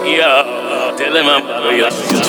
یا دل من برای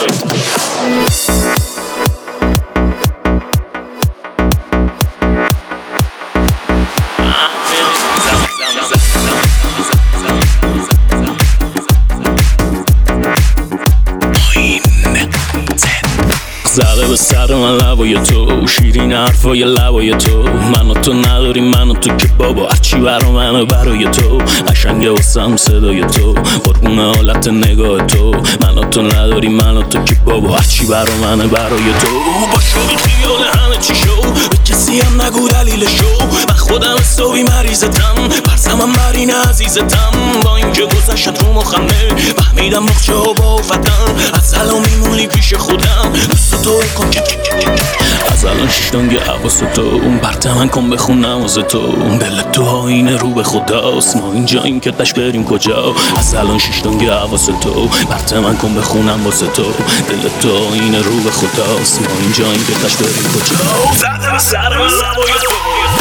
زده به سر من لبای تو، شیرین حرفای لبای تو. من و تو نداریم، من و تو که بابا هرچی برا منه برای تو. قشنگه واسم صدای تو، قربون حالت نگاه تو. من و تو نداریم، من و تو که بابا هرچی برا منه برای تو. با شوی خیال همه چی شو، به کسی هم نگو دلیلشو. من خودم حسابی مریضتم، برزمم برین عزیزتم. با اینکه گذشت رو مخمه، فهمیدم مخچه ها با افتن. از الان میمونی پیش خودم، تو کن از الان شیشتانگه حواس تو. اون برتمن کن بخون نماز تو. دل تو آینه رو به خداست، ما اینجاییم که تش بریم کجا. از الان شیشتانگه حواس تو. برتمن کن بخونم واسه تو. دل تو آینه رو به خداست، ما اینجاییم که تش بریم کجا. زده به سر من لبای تو.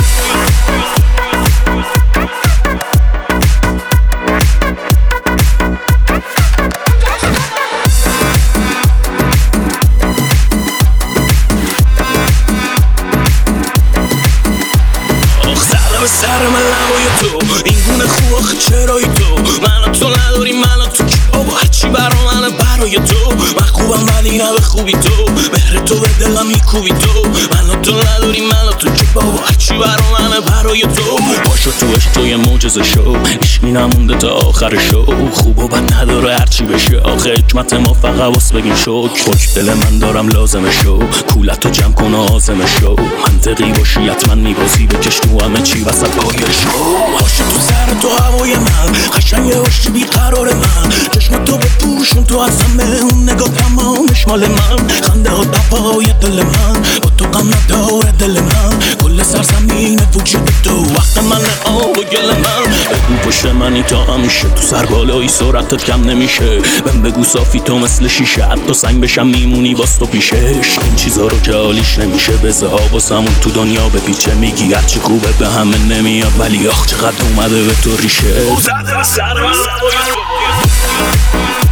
سر من لبای تو، این گونه خوب آخه چرایی تو. من تو نداری، من تو که بابا هرچی برا منه برای تو. من خوبم ولی نه به خوبی تو، مهر تو به دلم میکوبی تو. من تو نداری، من تو که بابا هرچی برا منه برای تو. باشو تو عشق تو یه معجزه شو، عشقی نمونده تا آخر شو. خوب و بد نداره هرچی بشه، آخه حکمت ما فقط واس بگیم شکر. خوش دل من دارم لازمه شو، کولتو جمع کن و آزمه شو. منطقی باشی حتما میبازی، بکش تو همه چی وسط پای شو. باشه تو سر تو هوای من، قشنگه باشی بیقرار من. چشم تو بپوشون تو از همه، اون نگاه تمامش مال من. خنده ها دپای دل من، با تو غم نداره دل من. کل سرزمین وجود تو، وقت من آب و گل من. بگو پشت منی تا همیشه، تو سر بالایی سرعتت کم نمیشه. بهم بگو صافی تو مثل شیشه، حتی سنگ بشم میمونی باز تو پیشش. این چیزا رو که حالیش نمیشه، بزه ها واسمون تو دنیا بپیچه. میگی هرچی خوبه به همه نمیاد، ولی آخ چقدر اومده به تو ریشه. زده به سر من لبای تو.